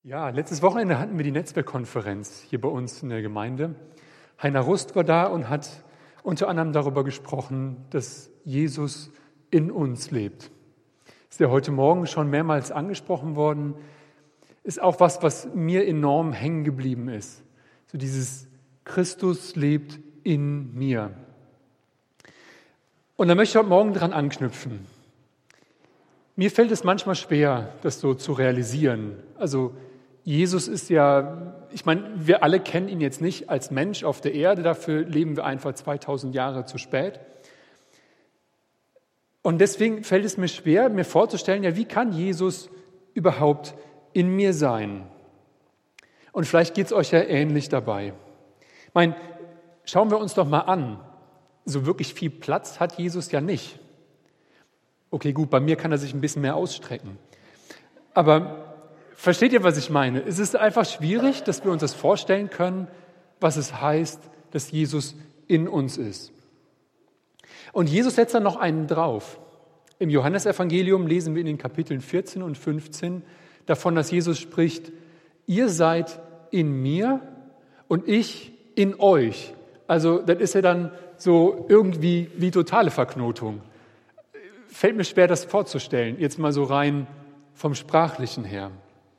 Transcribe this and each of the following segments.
Ja, letztes Wochenende hatten wir die Netzwerkkonferenz hier bei uns in der Gemeinde. Heiner Rust war da und hat unter anderem darüber gesprochen, dass Jesus in uns lebt. Ist ja heute Morgen schon mehrmals angesprochen worden. Ist auch was mir enorm hängen geblieben ist. So dieses Christus lebt in mir. Und da möchte ich heute Morgen dran anknüpfen. Mir fällt es manchmal schwer, das so zu realisieren. Also Jesus ist ja, ich meine, wir alle kennen ihn jetzt nicht als Mensch auf der Erde, dafür leben wir einfach 2000 Jahre zu spät. Und deswegen fällt es mir schwer, mir vorzustellen, ja, wie kann Jesus überhaupt in mir sein? Und vielleicht geht es euch ja ähnlich dabei. Ich meine, schauen wir uns doch mal an, so wirklich viel Platz hat Jesus ja nicht. Okay, gut, bei mir kann er sich ein bisschen mehr ausstrecken. Aber versteht ihr, was ich meine? Es ist einfach schwierig, dass wir uns das vorstellen können, was es heißt, dass Jesus in uns ist. Und Jesus setzt dann noch einen drauf. Im Johannesevangelium lesen wir in den Kapiteln 14 und 15 davon, dass Jesus spricht, ihr seid in mir und ich in euch. Also das ist ja dann so irgendwie wie totale Verknotung. Fällt mir schwer, das vorzustellen, jetzt mal so rein vom Sprachlichen her.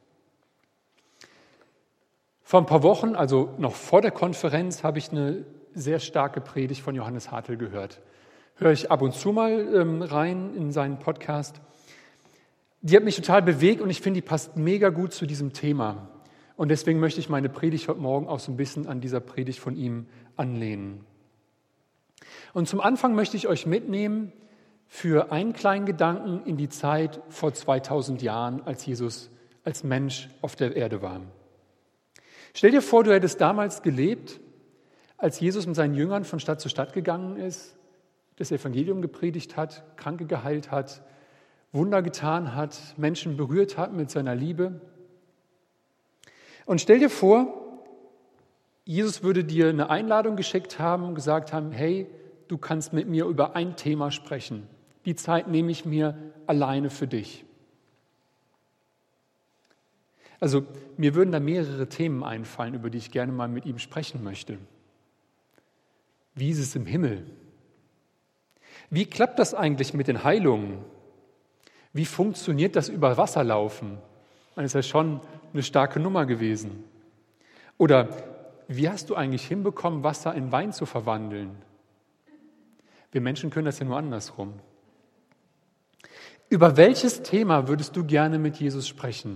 Vor ein paar Wochen, also noch vor der Konferenz, habe ich eine sehr starke Predigt von Johannes Hartl gehört. Höre ich ab und zu mal rein in seinen Podcast. Die hat mich total bewegt und ich finde, die passt mega gut zu diesem Thema. Und deswegen möchte ich meine Predigt heute Morgen auch so ein bisschen an dieser Predigt von ihm anlehnen. Und zum Anfang möchte ich euch mitnehmen für einen kleinen Gedanken in die Zeit vor 2000 Jahren, als Jesus als Mensch auf der Erde war. Stell dir vor, du hättest damals gelebt, als Jesus mit seinen Jüngern von Stadt zu Stadt gegangen ist, das Evangelium gepredigt hat, Kranke geheilt hat, Wunder getan hat, Menschen berührt hat mit seiner Liebe. Und stell dir vor, Jesus würde dir eine Einladung geschickt haben und gesagt haben, hey, du kannst mit mir über ein Thema sprechen. Die Zeit nehme ich mir alleine für dich. Also mir würden da mehrere Themen einfallen, über die ich gerne mal mit ihm sprechen möchte. Wie ist es im Himmel? Wie klappt das eigentlich mit den Heilungen? Wie funktioniert das Überwasserlaufen? Das ist ja schon eine starke Nummer gewesen. Oder wie hast du eigentlich hinbekommen, Wasser in Wein zu verwandeln? Wir Menschen können das ja nur andersrum. Über welches Thema würdest du gerne mit Jesus sprechen?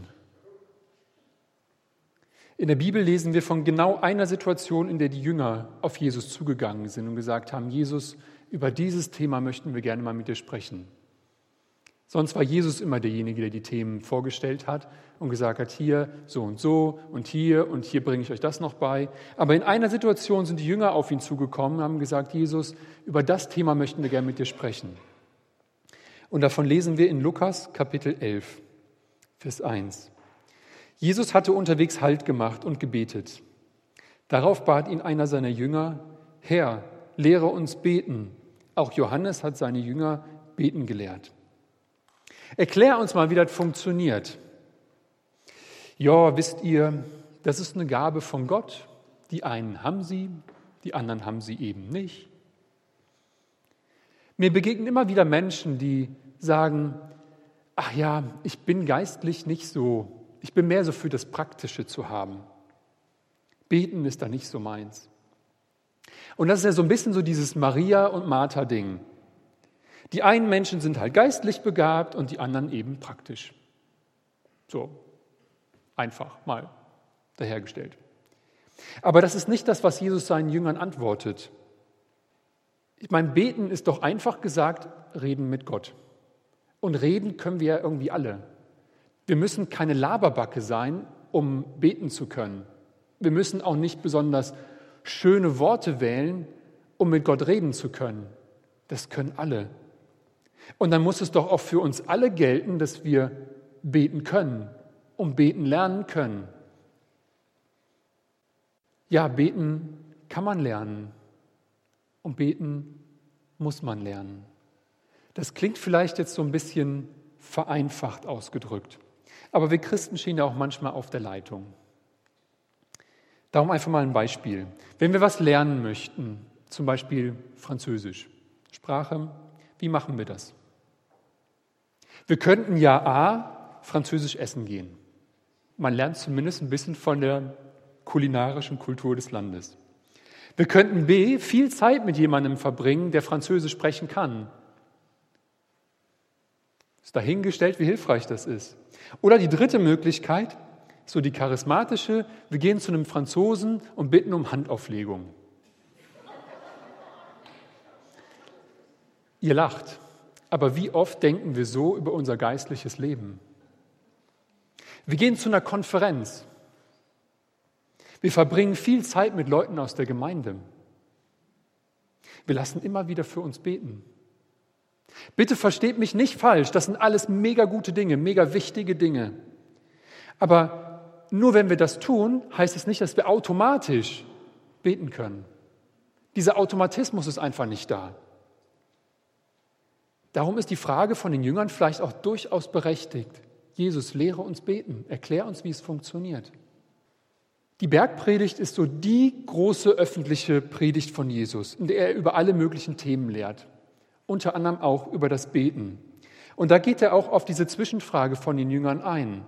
In der Bibel lesen wir von genau einer Situation, in der die Jünger auf Jesus zugegangen sind und gesagt haben, Jesus, über dieses Thema möchten wir gerne mal mit dir sprechen. Sonst war Jesus immer derjenige, der die Themen vorgestellt hat und gesagt hat, hier so und hier bringe ich euch das noch bei. Aber in einer Situation sind die Jünger auf ihn zugekommen und haben gesagt, Jesus, über das Thema möchten wir gerne mit dir sprechen. Und davon lesen wir in Lukas Kapitel 11, Vers 1. Jesus hatte unterwegs Halt gemacht und gebetet. Darauf bat ihn einer seiner Jünger, Herr, lehre uns beten. Auch Johannes hat seine Jünger beten gelehrt. Erklär uns mal, wie das funktioniert. Ja, wisst ihr, das ist eine Gabe von Gott. Die einen haben sie, die anderen haben sie eben nicht. Mir begegnen immer wieder Menschen, die sagen, ach ja, ich bin geistlich nicht so. Ich bin mehr so für das Praktische zu haben. Beten ist da nicht so meins. Und das ist ja so ein bisschen so dieses Maria- und Martha-Ding. Die einen Menschen sind halt geistlich begabt und die anderen eben praktisch. So, einfach mal dahergestellt. Aber das ist nicht das, was Jesus seinen Jüngern antwortet. Ich meine, beten ist doch einfach gesagt, reden mit Gott. Und reden können wir ja irgendwie alle. Wir müssen keine Laberbacke sein, um beten zu können. Wir müssen auch nicht besonders schöne Worte wählen, um mit Gott reden zu können. Das können alle. Und dann muss es doch auch für uns alle gelten, dass wir beten können und beten lernen können. Ja, beten kann man lernen und beten muss man lernen. Das klingt vielleicht jetzt so ein bisschen vereinfacht ausgedrückt. Aber wir Christen stehen ja auch manchmal auf der Leitung. Darum einfach mal ein Beispiel. Wenn wir was lernen möchten, zum Beispiel Französisch, Sprache, wie machen wir das? Wir könnten ja Französisch essen gehen. Man lernt zumindest ein bisschen von der kulinarischen Kultur des Landes. Wir könnten viel Zeit mit jemandem verbringen, der Französisch sprechen kann. Ist dahingestellt, wie hilfreich das ist. Oder die dritte Möglichkeit, so die charismatische, wir gehen zu einem Franzosen und bitten um Handauflegung. Ihr lacht, aber wie oft denken wir so über unser geistliches Leben? Wir gehen zu einer Konferenz. Wir verbringen viel Zeit mit Leuten aus der Gemeinde. Wir lassen immer wieder für uns beten. Bitte versteht mich nicht falsch, das sind alles mega gute Dinge, mega wichtige Dinge. Aber nur wenn wir das tun, heißt es nicht, dass wir automatisch beten können. Dieser Automatismus ist einfach nicht da. Darum ist die Frage von den Jüngern vielleicht auch durchaus berechtigt. Jesus, lehre uns beten, erklär uns, wie es funktioniert. Die Bergpredigt ist so die große öffentliche Predigt von Jesus, in der er über alle möglichen Themen lehrt, unter anderem auch über das Beten. Und da geht er auch auf diese Zwischenfrage von den Jüngern ein.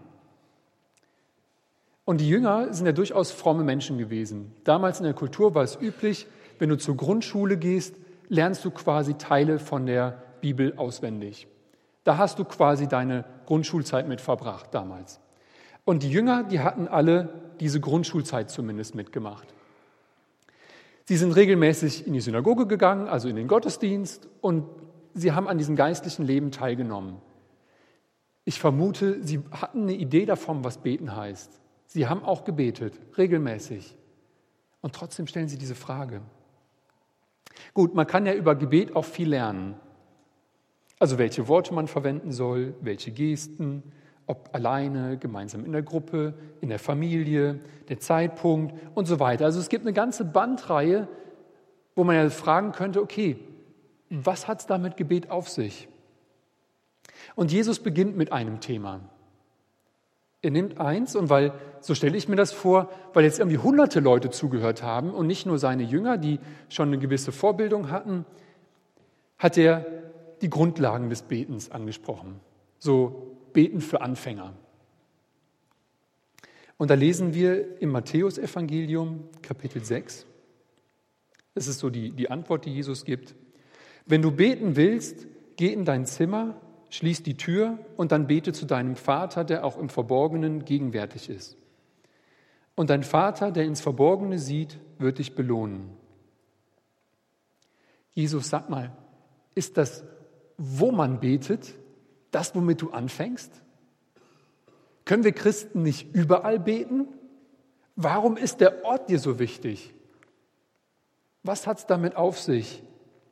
Und die Jünger sind ja durchaus fromme Menschen gewesen. Damals in der Kultur war es üblich, wenn du zur Grundschule gehst, lernst du quasi Teile von der Bibel auswendig. Da hast du quasi deine Grundschulzeit mit verbracht damals. Und die Jünger, die hatten alle diese Grundschulzeit zumindest mitgemacht. Sie sind regelmäßig in die Synagoge gegangen, also in den Gottesdienst, und sie haben an diesem geistlichen Leben teilgenommen. Ich vermute, sie hatten eine Idee davon, was beten heißt. Sie haben auch gebetet, regelmäßig. Und trotzdem stellen sie diese Frage. Gut, man kann ja über Gebet auch viel lernen. Also welche Worte man verwenden soll, welche Gesten, ob alleine, gemeinsam in der Gruppe, in der Familie, der Zeitpunkt und so weiter. Also es gibt eine ganze Bandreihe, wo man ja fragen könnte, okay, was hat es da mit Gebet auf sich? Und Jesus beginnt mit einem Thema. Er nimmt eins und so stelle ich mir das vor, weil jetzt irgendwie hunderte Leute zugehört haben und nicht nur seine Jünger, die schon eine gewisse Vorbildung hatten, hat er die Grundlagen des Betens angesprochen. So Beten für Anfänger. Und da lesen wir im Matthäusevangelium, Kapitel 6. Das ist so die Antwort, die Jesus gibt. Wenn du beten willst, geh in dein Zimmer, schließ die Tür und dann bete zu deinem Vater, der auch im Verborgenen gegenwärtig ist. Und dein Vater, der ins Verborgene sieht, wird dich belohnen. Jesus, sag mal, ist das, wo man betet, das, womit du anfängst? Können wir Christen nicht überall beten? Warum ist der Ort dir so wichtig? Was hat es damit auf sich?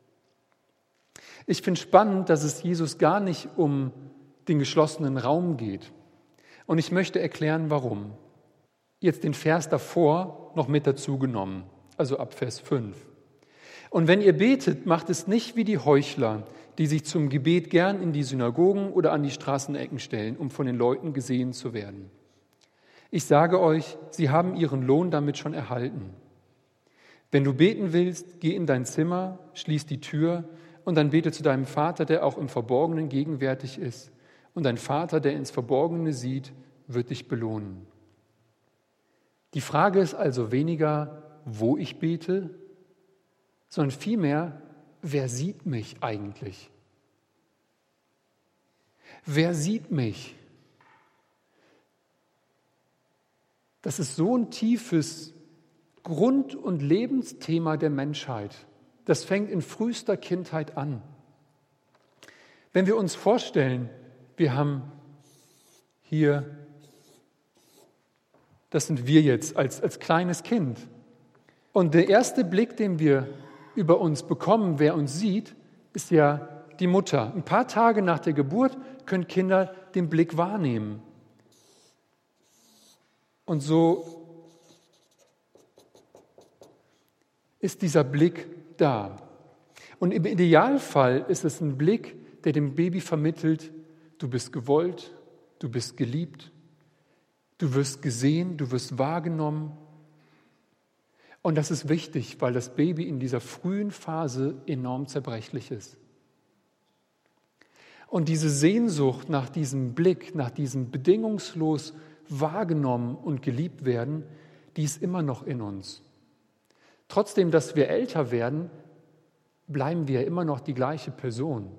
Ich finde spannend, dass es Jesus gar nicht um den geschlossenen Raum geht. Und ich möchte erklären, warum. Jetzt den Vers davor noch mit dazu genommen, also ab Vers 5. Und wenn ihr betet, macht es nicht wie die Heuchler, die sich zum Gebet gern in die Synagogen oder an die Straßenecken stellen, um von den Leuten gesehen zu werden. Ich sage euch, sie haben ihren Lohn damit schon erhalten. Wenn du beten willst, geh in dein Zimmer, schließ die Tür und dann bete zu deinem Vater, der auch im Verborgenen gegenwärtig ist. Und dein Vater, der ins Verborgene sieht, wird dich belohnen. Die Frage ist also weniger, wo ich bete, sondern vielmehr, wer sieht mich eigentlich? Wer sieht mich? Das ist so ein tiefes Grund- und Lebensthema der Menschheit. Das fängt in frühester Kindheit an. Wenn wir uns vorstellen, wir haben hier, das sind wir jetzt als kleines Kind. Und der erste Blick, den wir über uns bekommen, wer uns sieht, ist ja die Mutter. Ein paar Tage nach der Geburt können Kinder den Blick wahrnehmen. Und so ist dieser Blick da. Und im Idealfall ist es ein Blick, der dem Baby vermittelt, du bist gewollt, du bist geliebt, Du wirst gesehen, du wirst wahrgenommen. Und das ist wichtig, weil das Baby in dieser frühen Phase enorm zerbrechlich ist. Und diese Sehnsucht nach diesem Blick, nach diesem bedingungslos wahrgenommen und geliebt werden, die ist immer noch in uns. Trotzdem, dass wir älter werden, bleiben wir immer noch die gleiche Person.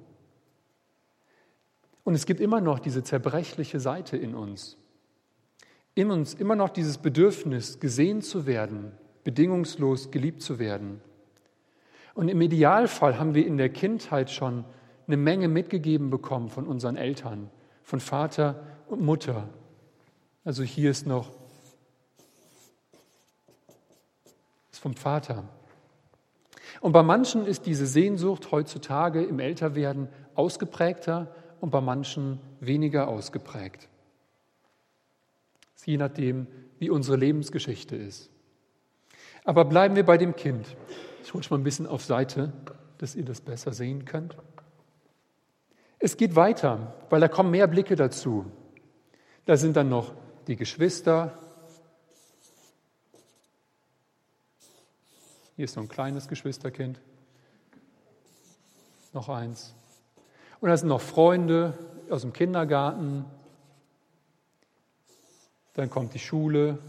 Und es gibt immer noch diese zerbrechliche Seite in uns. In uns immer noch dieses Bedürfnis, gesehen zu werden, bedingungslos geliebt zu werden. Und im Idealfall haben wir in der Kindheit schon eine Menge mitgegeben bekommen von unseren Eltern, von Vater und Mutter. Also hier ist noch das vom Vater. Und bei manchen ist diese Sehnsucht heutzutage im Älterwerden ausgeprägter und bei manchen weniger ausgeprägt. Das ist je nachdem, wie unsere Lebensgeschichte ist. Aber bleiben wir bei dem Kind. Ich rutsche mal ein bisschen auf Seite, dass ihr das besser sehen könnt. Es geht weiter, weil da kommen mehr Blicke dazu. Da sind dann noch die Geschwister. Hier ist so ein kleines Geschwisterkind. Noch eins. Und da sind noch Freunde aus dem Kindergarten. Dann kommt die Schule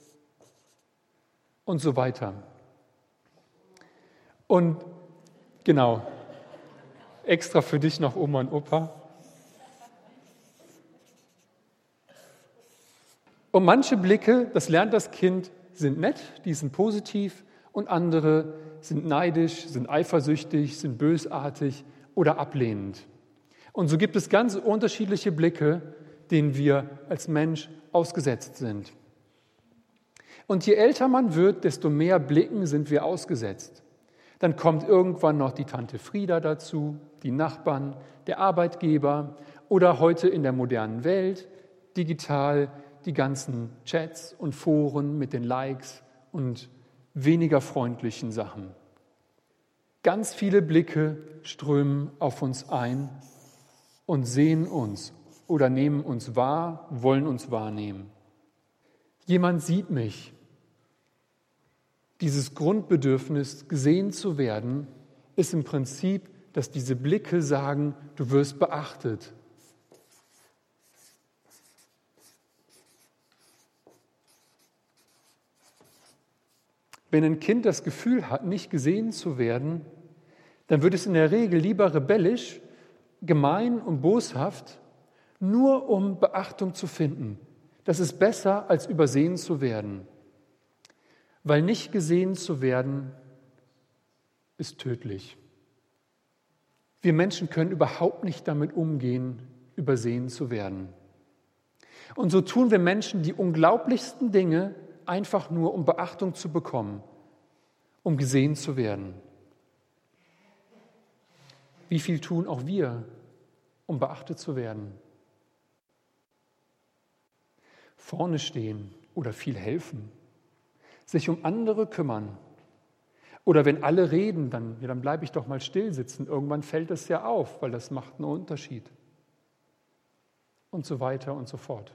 und so weiter. Und genau, extra für dich noch Oma und Opa. Und manche Blicke, das lernt das Kind, sind nett, die sind positiv und andere sind neidisch, sind eifersüchtig, sind bösartig oder ablehnend. Und so gibt es ganz unterschiedliche Blicke, denen wir als Mensch ausgesetzt sind. Und je älter man wird, desto mehr Blicken sind wir ausgesetzt. Dann kommt irgendwann noch die Tante Frieda dazu, die Nachbarn, der Arbeitgeber oder heute in der modernen Welt, digital, die ganzen Chats und Foren mit den Likes und weniger freundlichen Sachen. Ganz viele Blicke strömen auf uns ein und sehen uns oder nehmen uns wahr, wollen uns wahrnehmen. Jemand sieht mich. Dieses Grundbedürfnis, gesehen zu werden, ist im Prinzip, dass diese Blicke sagen, du wirst beachtet. Wenn ein Kind das Gefühl hat, nicht gesehen zu werden, dann wird es in der Regel lieber rebellisch, gemein und boshaft, nur um Beachtung zu finden. Das ist besser, als übersehen zu werden. Weil nicht gesehen zu werden, ist tödlich. Wir Menschen können überhaupt nicht damit umgehen, übersehen zu werden. Und so tun wir Menschen die unglaublichsten Dinge, einfach nur um Beachtung zu bekommen, um gesehen zu werden. Wie viel tun auch wir, um beachtet zu werden? Vorne stehen oder viel helfen, sich um andere kümmern. Oder wenn alle reden, dann bleibe ich doch mal still sitzen. Irgendwann fällt es ja auf, weil das macht einen Unterschied. Und so weiter und so fort.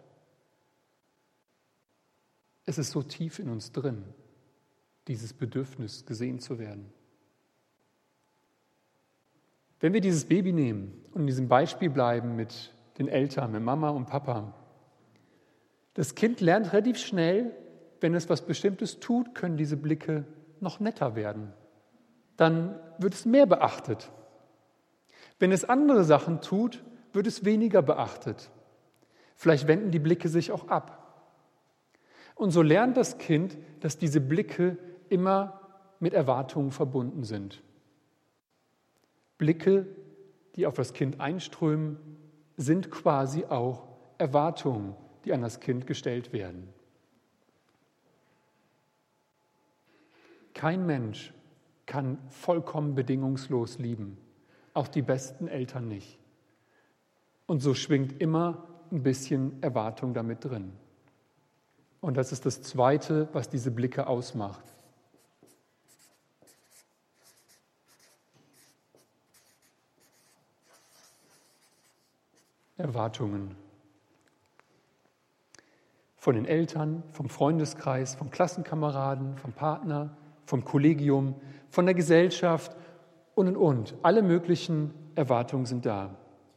Es ist so tief in uns drin, dieses Bedürfnis, gesehen zu werden. Wenn wir dieses Baby nehmen und in diesem Beispiel bleiben mit den Eltern, mit Mama und Papa, das Kind lernt relativ schnell, wenn es was Bestimmtes tut, können diese Blicke noch netter werden. Dann wird es mehr beachtet. Wenn es andere Sachen tut, wird es weniger beachtet. Vielleicht wenden die Blicke sich auch ab. Und so lernt das Kind, dass diese Blicke immer mit Erwartungen verbunden sind. Blicke, die auf das Kind einströmen, sind quasi auch Erwartungen, die an das Kind gestellt werden. Kein Mensch kann vollkommen bedingungslos lieben, auch die besten Eltern nicht. Und so schwingt immer ein bisschen Erwartung damit drin. Und das ist das Zweite, was diese Blicke ausmacht. Erwartungen. von den Eltern, vom Freundeskreis, vom Klassenkameraden, vom Partner, vom Kollegium, von der Gesellschaft und. Alle möglichen Erwartungen sind da.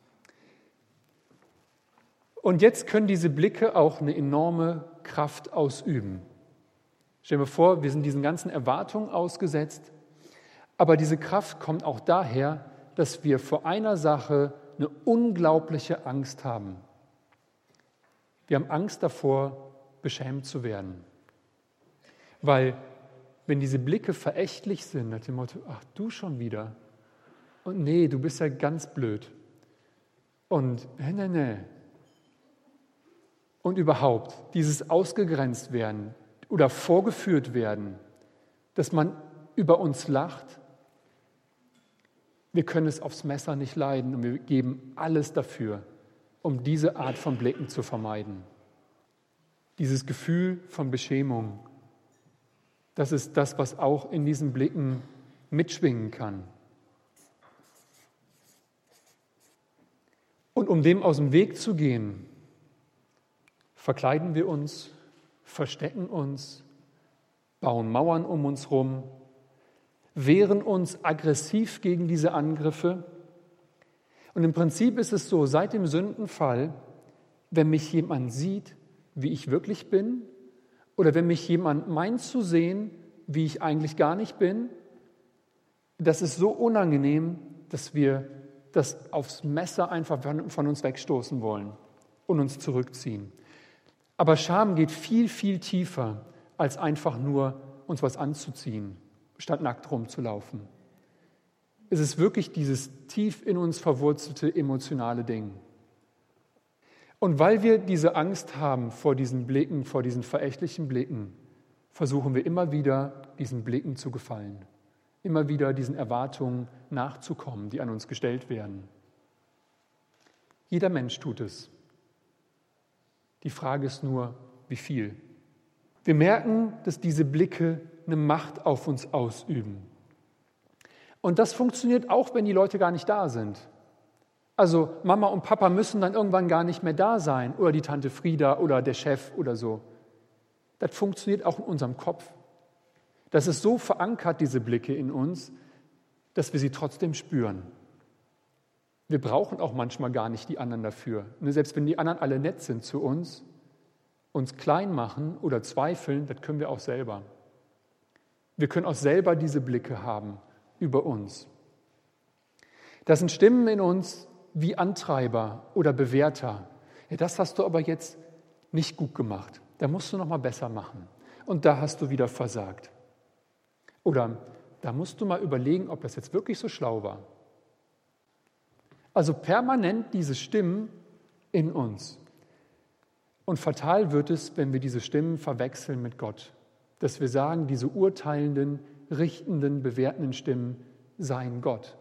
Und jetzt können diese Blicke auch eine enorme Kraft ausüben. Stell dir vor, wir sind diesen ganzen Erwartungen ausgesetzt, aber diese Kraft kommt auch daher, dass wir vor einer Sache eine unglaubliche Angst haben. Wir haben Angst davor, beschämt zu werden. Weil, wenn diese Blicke verächtlich sind, nach dem Motto, ach, du schon wieder. Und nee, du bist ja ganz blöd. Und nee. Und überhaupt, dieses ausgegrenzt werden oder vorgeführt werden, dass man über uns lacht, wir können es aufs Messer nicht leiden und wir geben alles dafür, um diese Art von Blicken zu vermeiden. Dieses Gefühl von Beschämung, das ist das, was auch in diesen Blicken mitschwingen kann. Und um dem aus dem Weg zu gehen, verkleiden wir uns, verstecken uns, bauen Mauern um uns rum, wehren uns aggressiv gegen diese Angriffe. Und im Prinzip ist es so, seit dem Sündenfall, wenn mich jemand sieht, wie ich wirklich bin, oder wenn mich jemand meint zu sehen, wie ich eigentlich gar nicht bin, das ist so unangenehm, dass wir das aufs Messer einfach von uns wegstoßen wollen und uns zurückziehen. Aber Scham geht viel, viel tiefer, als einfach nur uns was anzuziehen, statt nackt rumzulaufen. Es ist wirklich dieses tief in uns verwurzelte emotionale Ding. Und weil wir diese Angst haben vor diesen Blicken, vor diesen verächtlichen Blicken, versuchen wir immer wieder, diesen Blicken zu gefallen. Immer wieder diesen Erwartungen nachzukommen, die an uns gestellt werden. Jeder Mensch tut es. Die Frage ist nur, wie viel. Wir merken, dass diese Blicke eine Macht auf uns ausüben. Und das funktioniert auch, wenn die Leute gar nicht da sind. Also Mama und Papa müssen dann irgendwann gar nicht mehr da sein oder die Tante Frieda oder der Chef oder so. Das funktioniert auch in unserem Kopf. Das ist so verankert, diese Blicke in uns, dass wir sie trotzdem spüren. Wir brauchen auch manchmal gar nicht die anderen dafür. Selbst wenn die anderen alle nett sind zu uns klein machen oder zweifeln, das können wir auch selber. Wir können auch selber diese Blicke haben über uns. Das sind Stimmen in uns wie Antreiber oder Bewerter. Ja, das hast du aber jetzt nicht gut gemacht. Da musst du noch mal besser machen. Und da hast du wieder versagt. Oder da musst du mal überlegen, ob das jetzt wirklich so schlau war. Also permanent diese Stimmen in uns. Und fatal wird es, wenn wir diese Stimmen verwechseln mit Gott. Dass wir sagen, diese urteilenden, richtenden, bewertenden Stimmen seien Gott.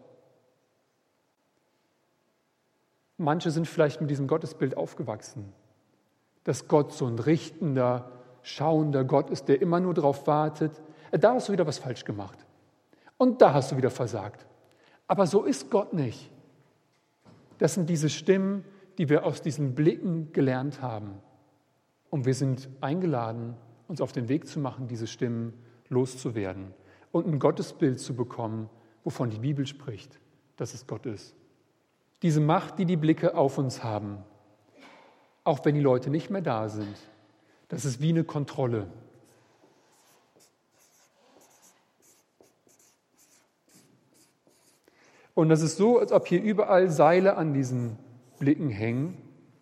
Manche sind vielleicht mit diesem Gottesbild aufgewachsen, dass Gott so ein richtender, schauender Gott ist, der immer nur darauf wartet, da hast du wieder was falsch gemacht und da hast du wieder versagt. Aber so ist Gott nicht. Das sind diese Stimmen, die wir aus diesen Blicken gelernt haben. Und wir sind eingeladen, uns auf den Weg zu machen, diese Stimmen loszuwerden und ein Gottesbild zu bekommen, wovon die Bibel spricht, dass es Gott ist. Diese Macht, die die Blicke auf uns haben, auch wenn die Leute nicht mehr da sind, das ist wie eine Kontrolle. Und das ist so, als ob hier überall Seile an diesen Blicken hängen,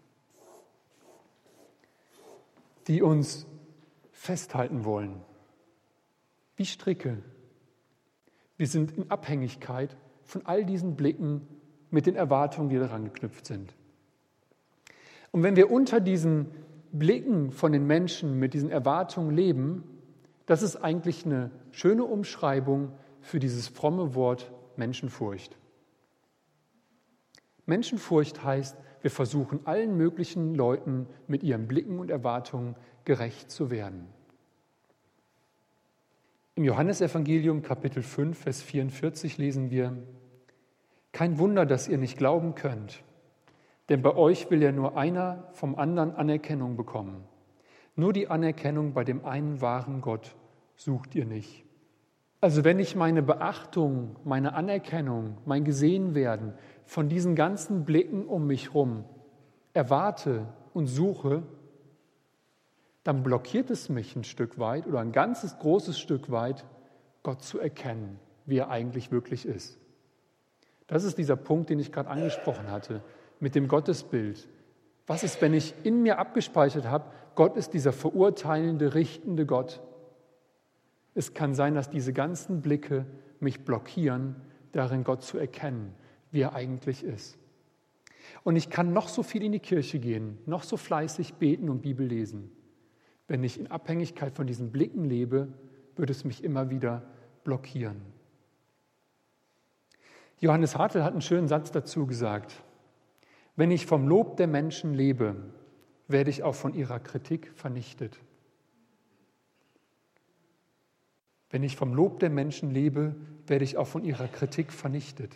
die uns festhalten wollen, wie Stricke. Wir sind in Abhängigkeit von all diesen Blicken mit den Erwartungen, die daran geknüpft sind. Und wenn wir unter diesen Blicken von den Menschen mit diesen Erwartungen leben, das ist eigentlich eine schöne Umschreibung für dieses fromme Wort Menschenfurcht. Menschenfurcht heißt, wir versuchen allen möglichen Leuten mit ihren Blicken und Erwartungen gerecht zu werden. Im Johannesevangelium Kapitel 5, Vers 44 lesen wir: Kein Wunder, dass ihr nicht glauben könnt, denn bei euch will ja nur einer vom anderen Anerkennung bekommen. Nur die Anerkennung bei dem einen wahren Gott sucht ihr nicht. Also wenn ich meine Beachtung, meine Anerkennung, mein Gesehenwerden von diesen ganzen Blicken um mich herum erwarte und suche, dann blockiert es mich ein Stück weit oder ein ganzes großes Stück weit, Gott zu erkennen, wie er eigentlich wirklich ist. Das ist dieser Punkt, den ich gerade angesprochen hatte, mit dem Gottesbild. Was ist, wenn ich in mir abgespeichert habe, Gott ist dieser verurteilende, richtende Gott? Es kann sein, dass diese ganzen Blicke mich blockieren, darin Gott zu erkennen, wie er eigentlich ist. Und ich kann noch so viel in die Kirche gehen, noch so fleißig beten und Bibel lesen. Wenn ich in Abhängigkeit von diesen Blicken lebe, wird es mich immer wieder blockieren. Johannes Hartl hat einen schönen Satz dazu gesagt. Wenn ich vom Lob der Menschen lebe, werde ich auch von ihrer Kritik vernichtet. Wenn ich vom Lob der Menschen lebe, werde ich auch von ihrer Kritik vernichtet.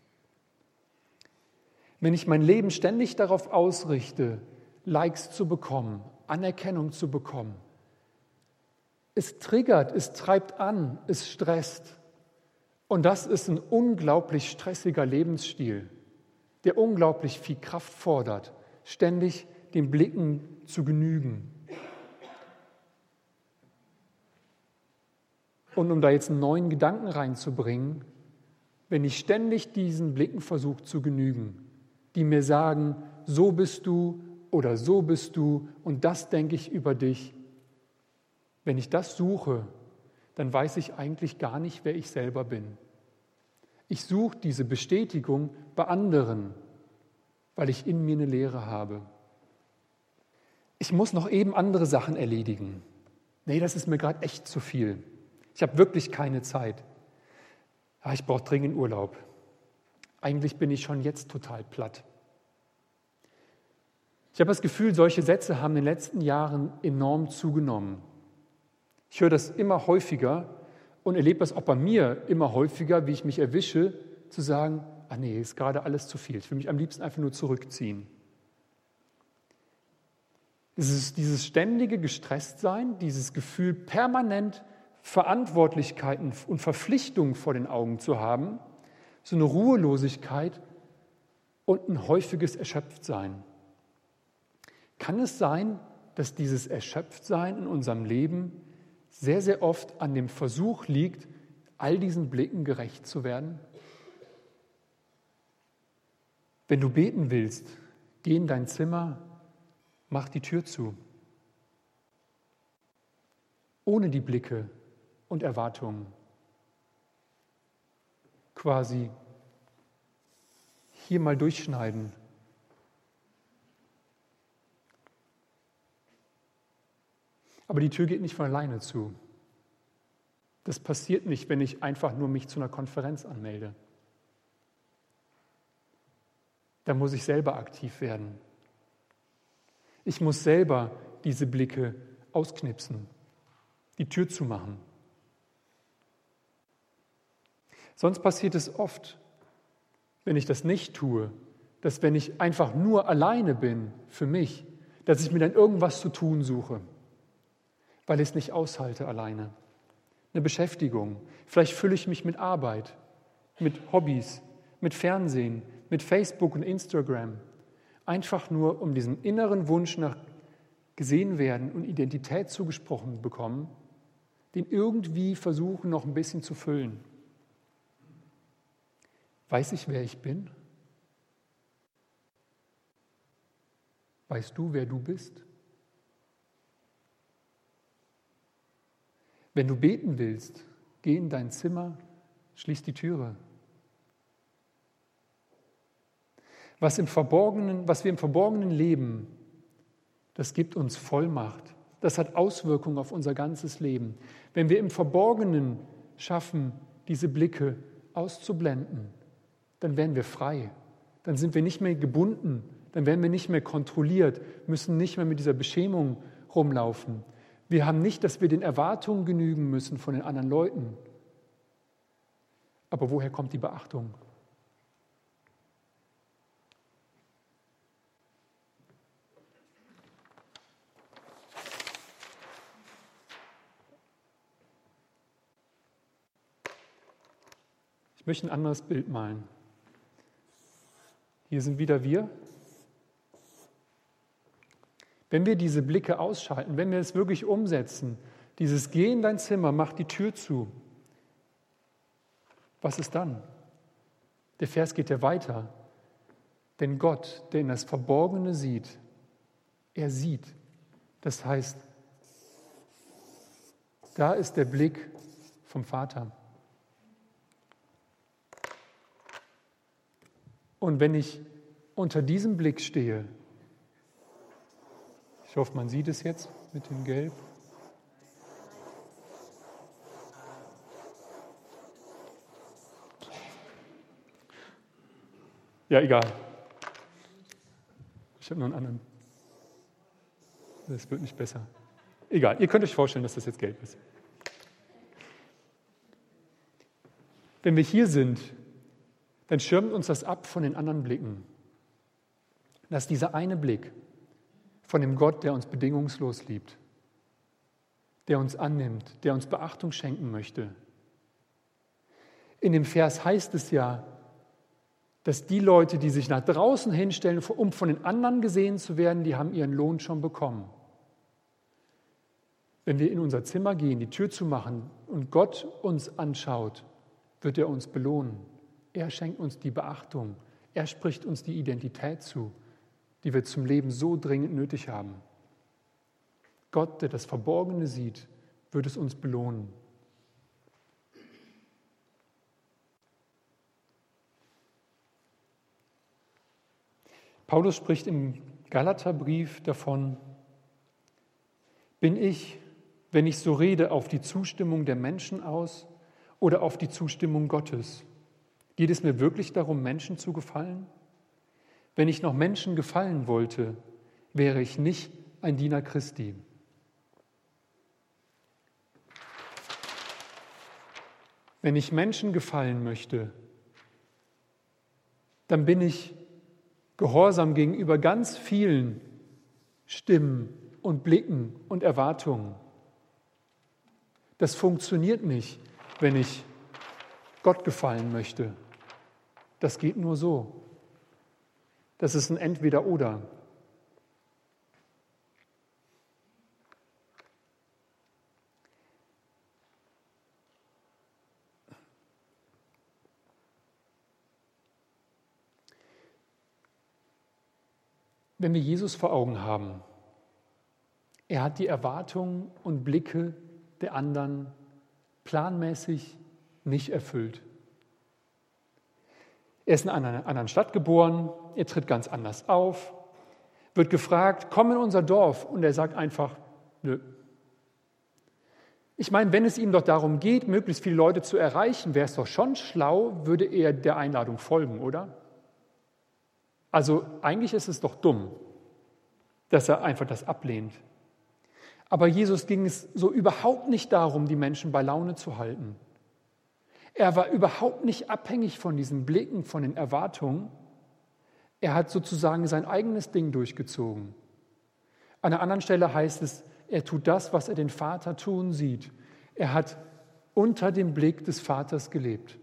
Wenn ich mein Leben ständig darauf ausrichte, Likes zu bekommen, Anerkennung zu bekommen, es triggert, es treibt an, es stresst. Und das ist ein unglaublich stressiger Lebensstil, der unglaublich viel Kraft fordert, ständig den Blicken zu genügen. Und um da jetzt einen neuen Gedanken reinzubringen, wenn ich ständig diesen Blicken versuche zu genügen, die mir sagen, so bist du oder so bist du und das denke ich über dich, wenn ich das suche, dann weiß ich eigentlich gar nicht, wer ich selber bin. Ich suche diese Bestätigung bei anderen, weil ich in mir eine Leere habe. Ich muss noch eben andere Sachen erledigen. Nee, das ist mir gerade echt zu viel. Ich habe wirklich keine Zeit. Ja, ich brauche dringend Urlaub. Eigentlich bin ich schon jetzt total platt. Ich habe das Gefühl, solche Sätze haben in den letzten Jahren enorm zugenommen. Ich höre das immer häufiger und erlebe das auch bei mir immer häufiger, wie ich mich erwische, zu sagen, nee, ist gerade alles zu viel. Ich will mich am liebsten einfach nur zurückziehen. Es ist dieses ständige Gestresstsein, dieses Gefühl, permanent Verantwortlichkeiten und Verpflichtungen vor den Augen zu haben, so eine Ruhelosigkeit und ein häufiges Erschöpftsein. Kann es sein, dass dieses Erschöpftsein in unserem Leben sehr, sehr oft an dem Versuch liegt, all diesen Blicken gerecht zu werden? Wenn du beten willst, geh in dein Zimmer, mach die Tür zu. Ohne die Blicke und Erwartungen. Quasi hier mal durchschneiden. Aber die Tür geht nicht von alleine zu. Das passiert nicht, wenn ich einfach nur mich zu einer Konferenz anmelde. Da muss ich selber aktiv werden. Ich muss selber diese Blicke ausknipsen, die Tür zumachen. Sonst passiert es oft, wenn ich das nicht tue, dass wenn ich einfach nur alleine bin für mich, dass ich mir dann irgendwas zu tun suche, weil ich es nicht aushalte alleine. Eine Beschäftigung. Vielleicht fülle ich mich mit Arbeit, mit Hobbys, mit Fernsehen, mit Facebook und Instagram. Einfach nur, um diesen inneren Wunsch nach gesehen werden und Identität zugesprochen bekommen, den irgendwie versuchen noch ein bisschen zu füllen. Weiß ich, wer ich bin? Weißt du, wer du bist? Wenn du beten willst, geh in dein Zimmer, schließ die Türe. Was wir im Verborgenen leben, das gibt uns Vollmacht. Das hat Auswirkungen auf unser ganzes Leben. Wenn wir im Verborgenen schaffen, diese Blicke auszublenden, dann werden wir frei. Dann sind wir nicht mehr gebunden. Dann werden wir nicht mehr kontrolliert, müssen nicht mehr mit dieser Beschämung rumlaufen. Wir haben nicht, dass wir den Erwartungen genügen müssen von den anderen Leuten. Aber woher kommt die Beachtung? möchte ein anderes Bild malen. Hier sind wieder wir. Wenn wir diese Blicke ausschalten, wenn wir es wirklich umsetzen, dieses Geh in dein Zimmer, mach die Tür zu, was ist dann? Der Vers geht ja weiter. Denn Gott, der in das Verborgene sieht, er sieht. Das heißt, da ist der Blick vom Vater. Und wenn ich unter diesem Blick stehe, ich hoffe, man sieht es jetzt mit dem Gelb. Ja, egal. Ich habe noch einen anderen. Das wird nicht besser. Egal, ihr könnt euch vorstellen, dass das jetzt gelb ist. Wenn wir hier sind, dann schirmt uns das ab von den anderen Blicken. Das ist dieser eine Blick von dem Gott, der uns bedingungslos liebt, der uns annimmt, der uns Beachtung schenken möchte. In dem Vers heißt es ja, dass die Leute, die sich nach draußen hinstellen, um von den anderen gesehen zu werden, die haben ihren Lohn schon bekommen. Wenn wir in unser Zimmer gehen, die Tür zu machen und Gott uns anschaut, wird er uns belohnen. Er schenkt uns die Beachtung. Er spricht uns die Identität zu, die wir zum Leben so dringend nötig haben. Gott, der das Verborgene sieht, wird es uns belohnen. Paulus spricht im Galaterbrief davon, bin ich, wenn ich so rede, auf die Zustimmung der Menschen aus oder auf die Zustimmung Gottes? Geht es mir wirklich darum, Menschen zu gefallen? Wenn ich noch Menschen gefallen wollte, wäre ich nicht ein Diener Christi. Wenn ich Menschen gefallen möchte, dann bin ich gehorsam gegenüber ganz vielen Stimmen und Blicken und Erwartungen. Das funktioniert nicht, wenn ich Gott gefallen möchte. Das geht nur so. Das ist ein Entweder-Oder. Wenn wir Jesus vor Augen haben, er hat die Erwartungen und Blicke der anderen planmäßig nicht erfüllt. Er ist in einer anderen Stadt geboren, er tritt ganz anders auf, wird gefragt, komm in unser Dorf, und er sagt einfach, nö. Ich meine, wenn es ihm doch darum geht, möglichst viele Leute zu erreichen, wäre es doch schon schlau, würde er der Einladung folgen, oder? Also eigentlich ist es doch dumm, dass er einfach das ablehnt. Aber Jesus ging es so überhaupt nicht darum, die Menschen bei Laune zu halten. Er war überhaupt nicht abhängig von diesen Blicken, von den Erwartungen. Er hat sozusagen sein eigenes Ding durchgezogen. An einer anderen Stelle heißt es, er tut das, was er den Vater tun sieht. Er hat unter dem Blick des Vaters gelebt.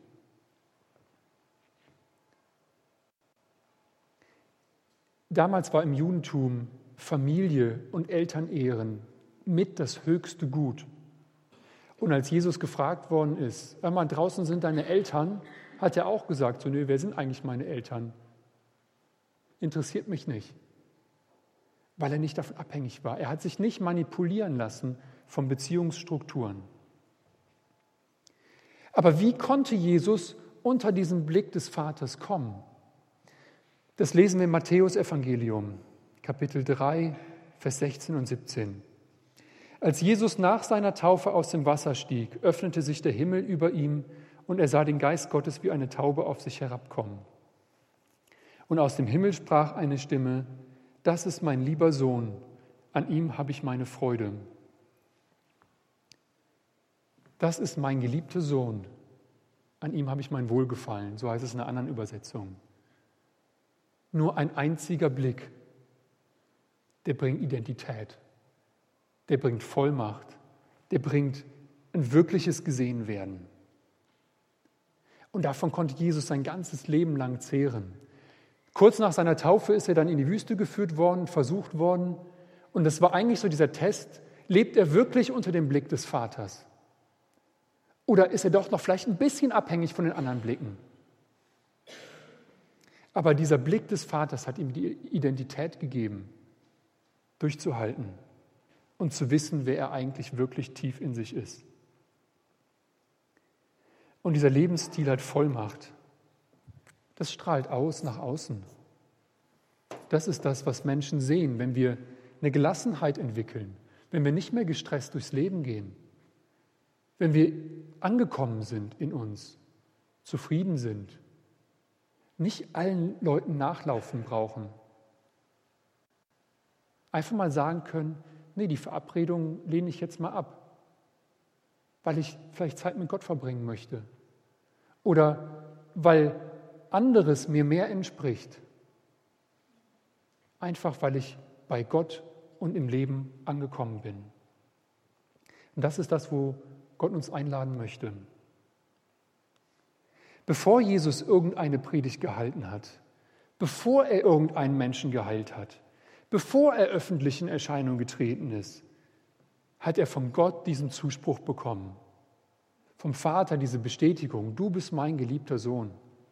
Damals war im Judentum Familie und Elternehren mit das höchste Gut. Und als Jesus gefragt worden ist, hör mal, draußen sind deine Eltern, hat er auch gesagt, so, nö, wer sind eigentlich meine Eltern? Interessiert mich nicht, weil er nicht davon abhängig war. Er hat sich nicht manipulieren lassen von Beziehungsstrukturen. Aber wie konnte Jesus unter diesen Blick des Vaters kommen? Das lesen wir im Matthäus-Evangelium, Kapitel 3, Vers 16 und 17. Als Jesus nach seiner Taufe aus dem Wasser stieg, öffnete sich der Himmel über ihm und er sah den Geist Gottes wie eine Taube auf sich herabkommen. Und aus dem Himmel sprach eine Stimme, das ist mein lieber Sohn, an ihm habe ich meine Freude. Das ist mein geliebter Sohn, an ihm habe ich mein Wohlgefallen, so heißt es in einer anderen Übersetzung. Nur ein einziger Blick, der bringt Identität, der bringt Vollmacht, der bringt ein wirkliches Gesehenwerden. Und davon konnte Jesus sein ganzes Leben lang zehren. Kurz nach seiner Taufe ist er dann in die Wüste geführt worden, versucht worden. Und das war eigentlich so dieser Test, lebt er wirklich unter dem Blick des Vaters? Oder ist er doch noch vielleicht ein bisschen abhängig von den anderen Blicken? Aber dieser Blick des Vaters hat ihm die Identität gegeben, durchzuhalten und zu wissen, wer er eigentlich wirklich tief in sich ist. Und dieser Lebensstil hat Vollmacht. Das strahlt aus nach außen. Das ist das, was Menschen sehen, wenn wir eine Gelassenheit entwickeln, wenn wir nicht mehr gestresst durchs Leben gehen, wenn wir angekommen sind in uns, zufrieden sind, nicht allen Leuten nachlaufen brauchen. Einfach mal sagen können, nee, die Verabredung lehne ich jetzt mal ab, weil ich vielleicht Zeit mit Gott verbringen möchte oder weil anderes mir mehr entspricht. Einfach weil ich bei Gott und im Leben angekommen bin. Und das ist das, wo Gott uns einladen möchte. Bevor Jesus irgendeine Predigt gehalten hat, bevor er irgendeinen Menschen geheilt hat, bevor er öffentlich in Erscheinung getreten ist, hat er von Gott diesen Zuspruch bekommen. Vom Vater diese Bestätigung, du bist mein geliebter Sohn.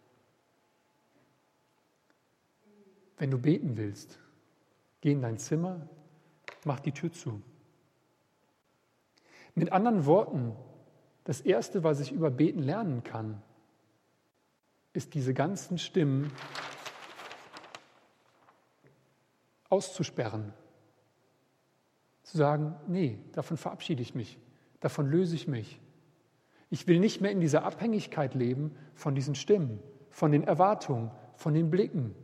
Wenn du beten willst, geh in dein Zimmer, mach die Tür zu. Mit anderen Worten, das Erste, was ich über Beten lernen kann, ist diese ganzen Stimmen auszusperren. Zu sagen, nee, davon verabschiede ich mich, davon löse ich mich. Ich will nicht mehr in dieser Abhängigkeit leben von diesen Stimmen, von den Erwartungen, von den Blicken.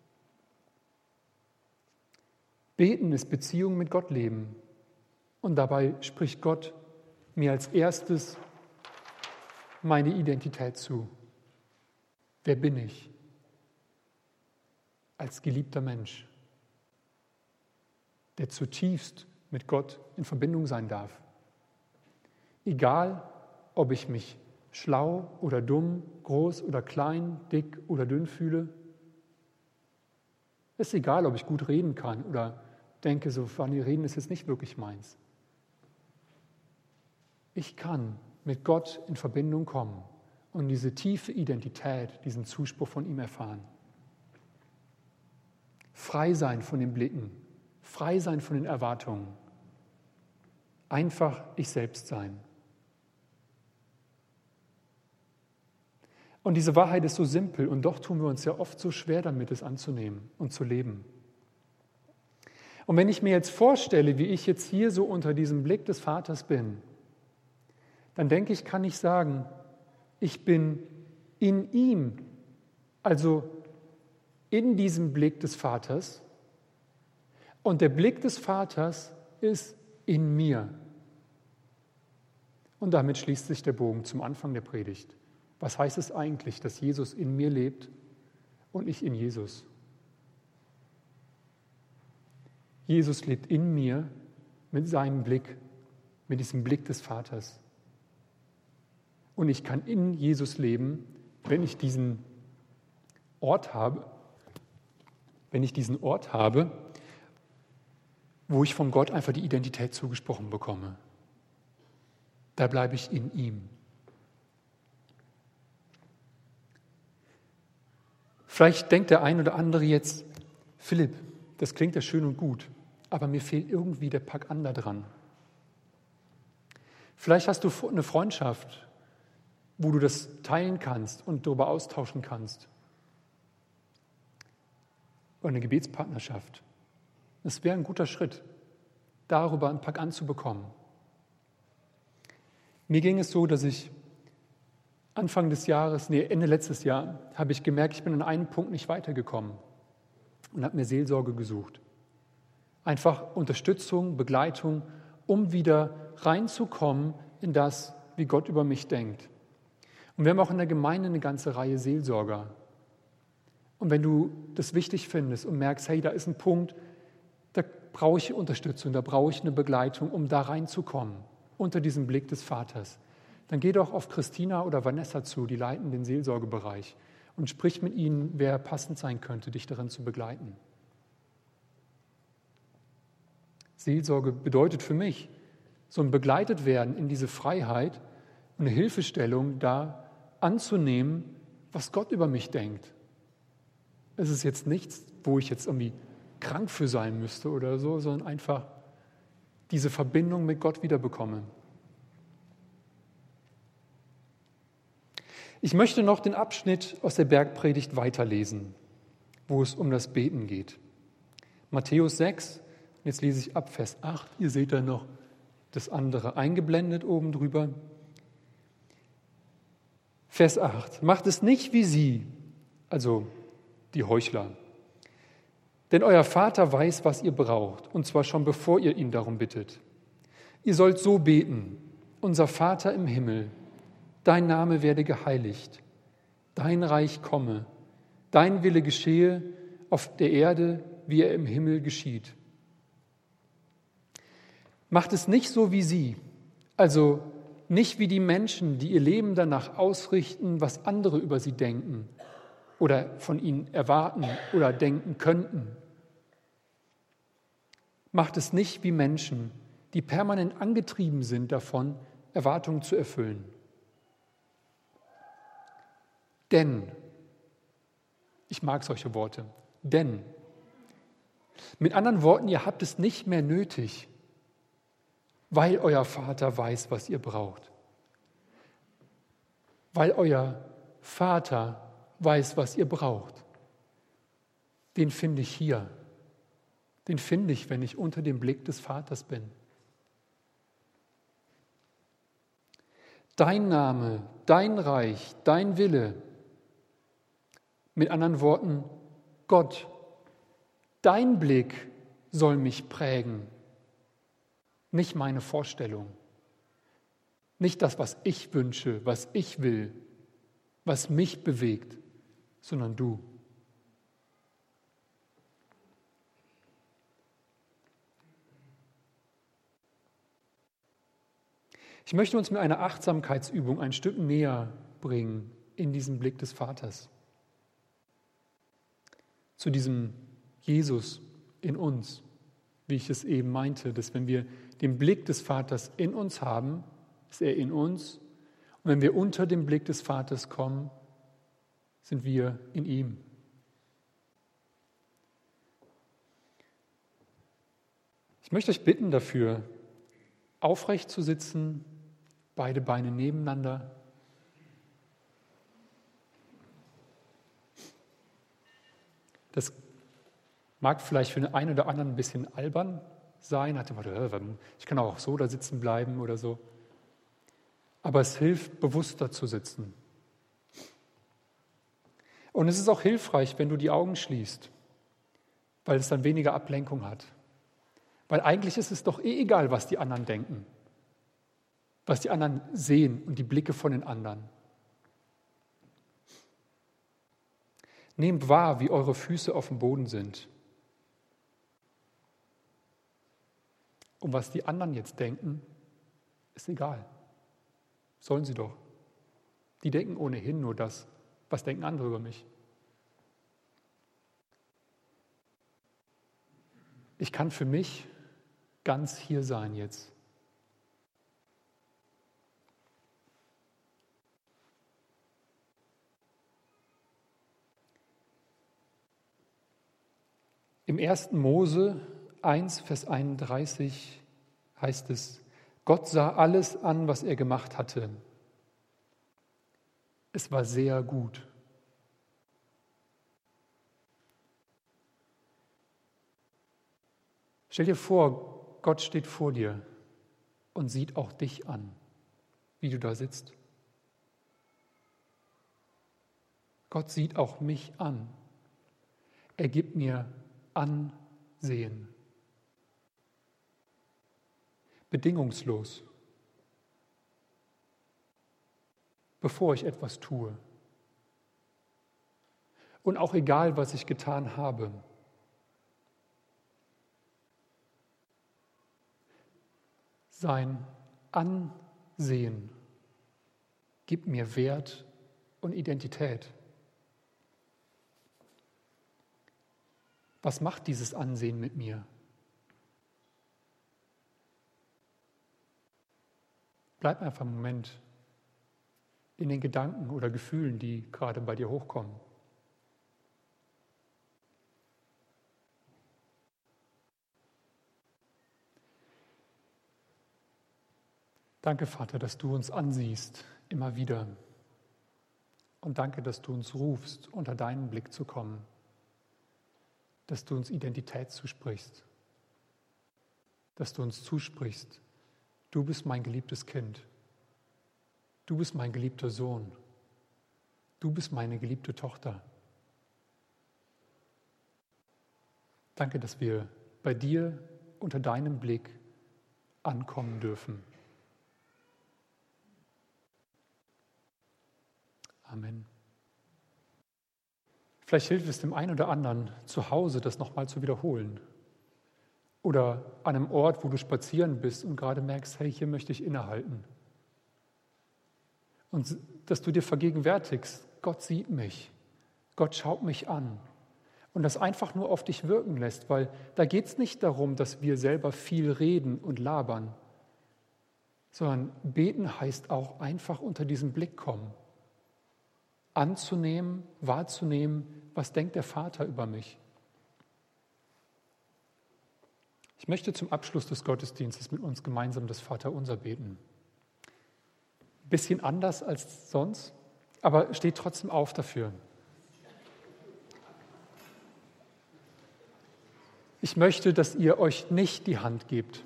Beten ist Beziehung mit Gott leben. Und dabei spricht Gott mir als erstes meine Identität zu. Wer bin ich? Als geliebter Mensch, der zutiefst mit Gott in Verbindung sein darf. Egal, ob ich mich schlau oder dumm, groß oder klein, dick oder dünn fühle. Es ist egal, ob ich gut reden kann oder denke, so reden ist jetzt nicht wirklich meins. Ich kann mit Gott in Verbindung kommen und diese tiefe Identität, diesen Zuspruch von ihm erfahren. Frei sein von den Blicken, frei sein von den Erwartungen. Einfach ich selbst sein. Und diese Wahrheit ist so simpel und doch tun wir uns ja oft so schwer damit, es anzunehmen und zu leben. Und wenn ich mir jetzt vorstelle, wie ich jetzt hier so unter diesem Blick des Vaters bin, dann denke ich, kann ich sagen, ich bin in ihm, also in diesem Blick des Vaters. Und der Blick des Vaters ist in mir. Und damit schließt sich der Bogen zum Anfang der Predigt. Was heißt es eigentlich, dass Jesus in mir lebt und ich in Jesus? Jesus lebt in mir mit seinem Blick, mit diesem Blick des Vaters. Und ich kann in Jesus leben, wenn ich diesen Ort habe, wo ich von Gott einfach die Identität zugesprochen bekomme. Da bleibe ich in ihm. Vielleicht denkt der ein oder andere jetzt, Philipp, das klingt ja schön und gut, aber mir fehlt irgendwie der Pack an da dran. Vielleicht hast du eine Freundschaft, wo du das teilen kannst und darüber austauschen kannst. Oder eine Gebetspartnerschaft. Das wäre ein guter Schritt, darüber einen Pack anzubekommen. Mir ging es so, dass ich Ende letztes Jahr, habe ich gemerkt, ich bin an einem Punkt nicht weitergekommen und habe mir Seelsorge gesucht. Einfach Unterstützung, Begleitung, um wieder reinzukommen in das, wie Gott über mich denkt. Und wir haben auch in der Gemeinde eine ganze Reihe Seelsorger. Und wenn du das wichtig findest und merkst, hey, da ist ein Punkt, da brauche ich Unterstützung, da brauche ich eine Begleitung, um da reinzukommen, unter diesem Blick des Vaters, dann geh doch auf Christina oder Vanessa zu, die leiten den Seelsorgebereich, und sprich mit ihnen, wer passend sein könnte, dich darin zu begleiten. Seelsorge bedeutet für mich, so ein begleitet werden in diese Freiheit und eine Hilfestellung da anzunehmen, was Gott über mich denkt. Es ist jetzt nichts, wo ich jetzt irgendwie krank für sein müsste oder so, sondern einfach diese Verbindung mit Gott wiederbekomme. Ich möchte noch den Abschnitt aus der Bergpredigt weiterlesen, wo es um das Beten geht. Matthäus 6, jetzt lese ich ab Vers 8, ihr seht da noch das andere eingeblendet oben drüber. Vers 8, macht es nicht wie sie, also die Heuchler, denn euer Vater weiß, was ihr braucht, und zwar schon bevor ihr ihn darum bittet. Ihr sollt so beten, unser Vater im Himmel, dein Name werde geheiligt, dein Reich komme, dein Wille geschehe auf der Erde, wie er im Himmel geschieht. Macht es nicht so wie sie, also nicht wie die Menschen, die ihr Leben danach ausrichten, was andere über sie denken oder von ihnen erwarten oder denken könnten. Macht es nicht wie Menschen, die permanent angetrieben sind davon, Erwartungen zu erfüllen. Denn, ich mag solche Worte, denn, mit anderen Worten, ihr habt es nicht mehr nötig, weil euer Vater weiß, was ihr braucht. Weil euer Vater weiß, was ihr braucht. Den finde ich hier. Den finde ich, wenn ich unter dem Blick des Vaters bin. Dein Name, dein Reich, dein Wille. Mit anderen Worten, Gott, dein Blick soll mich prägen. Nicht meine Vorstellung. Nicht das, was ich wünsche, was ich will, was mich bewegt, sondern du. Ich möchte uns mit einer Achtsamkeitsübung ein Stück näher bringen in diesen Blick des Vaters. Zu diesem Jesus in uns, wie ich es eben meinte, dass wenn wir den Blick des Vaters in uns haben, ist er in uns. Und wenn wir unter den Blick des Vaters kommen, sind wir in ihm. Ich möchte euch bitten dafür, aufrecht zu sitzen, beide Beine nebeneinander. Das mag vielleicht für den einen oder anderen ein bisschen albern sein, ich kann auch so da sitzen bleiben oder so. Aber es hilft, bewusster zu sitzen. Und es ist auch hilfreich, wenn du die Augen schließt, weil es dann weniger Ablenkung hat. Weil eigentlich ist es doch egal, was die anderen denken, was die anderen sehen und die Blicke von den anderen. Nehmt wahr, wie eure Füße auf dem Boden sind. Und was die anderen jetzt denken, ist egal. Sollen sie doch. Die denken ohnehin nur das. Was denken andere über mich? Ich kann für mich ganz hier sein jetzt. Im 1. Mose 1, Vers 31 heißt es, Gott sah alles an, was er gemacht hatte. Es war sehr gut. Stell dir vor, Gott steht vor dir und sieht auch dich an, wie du da sitzt. Gott sieht auch mich an. Er gibt mir Ansehen. Bedingungslos. Bevor ich etwas tue. Und auch egal, was ich getan habe. Sein Ansehen Gib mir Wert und Identität. Was macht dieses Ansehen mit mir? Bleib einfach einen Moment in den Gedanken oder Gefühlen, die gerade bei dir hochkommen. Danke, Vater, dass du uns ansiehst, immer wieder. Und danke, dass du uns rufst, unter deinen Blick zu kommen. Dass du uns Identität zusprichst. Dass du uns zusprichst, du bist mein geliebtes Kind. Du bist mein geliebter Sohn. Du bist meine geliebte Tochter. Danke, dass wir bei dir unter deinem Blick ankommen dürfen. Amen. Vielleicht hilft es dem einen oder anderen, zu Hause das nochmal zu wiederholen. Oder an einem Ort, wo du spazieren bist und gerade merkst, hey, hier möchte ich innehalten. Und dass du dir vergegenwärtigst, Gott sieht mich, Gott schaut mich an. Und das einfach nur auf dich wirken lässt, weil da geht es nicht darum, dass wir selber viel reden und labern, sondern beten heißt auch einfach unter diesen Blick kommen. Anzunehmen, wahrzunehmen, was denkt der Vater über mich. Ich möchte zum Abschluss des Gottesdienstes mit uns gemeinsam das Vaterunser beten. Ein bisschen anders als sonst, aber steht trotzdem auf dafür. Ich möchte, dass ihr euch nicht die Hand gebt.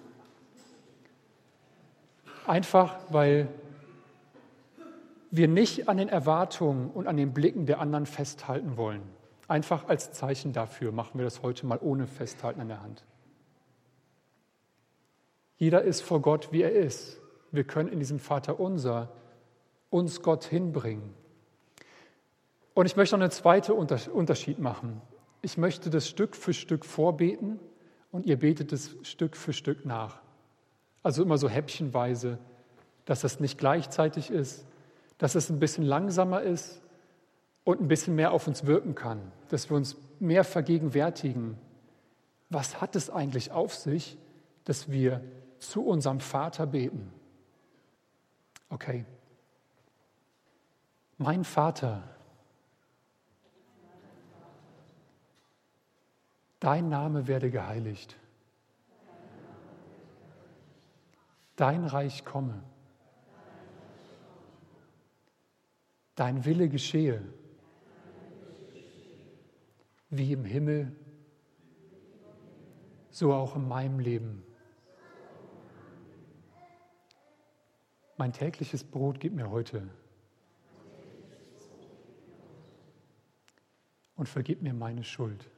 Einfach, weil wir nicht an den Erwartungen und an den Blicken der anderen festhalten wollen. Einfach als Zeichen dafür machen wir das heute mal ohne Festhalten an der Hand. Jeder ist vor Gott, wie er ist. Wir können in diesem Vaterunser uns Gott hinbringen. Und ich möchte noch einen zweiten Unterschied machen. Ich möchte das Stück für Stück vorbeten und ihr betet es Stück für Stück nach. Also immer so häppchenweise, dass das nicht gleichzeitig ist, dass es ein bisschen langsamer ist und ein bisschen mehr auf uns wirken kann, dass wir uns mehr vergegenwärtigen. Was hat es eigentlich auf sich, dass wir zu unserem Vater beten? Okay. Mein Vater, dein Name werde geheiligt. Dein Reich komme. Dein Wille geschehe, wie im Himmel, so auch in meinem Leben. Mein tägliches Brot gib mir heute und vergib mir meine Schuld,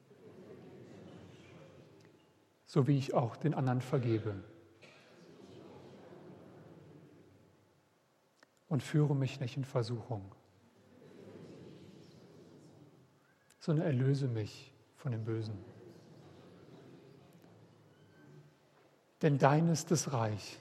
so wie ich auch den anderen vergebe. Und führe mich nicht in Versuchung, sondern erlöse mich von dem Bösen. Denn dein ist das Reich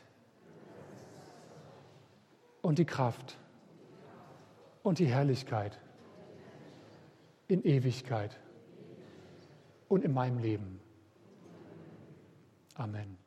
und die Kraft und die Herrlichkeit in Ewigkeit und in meinem Leben. Amen.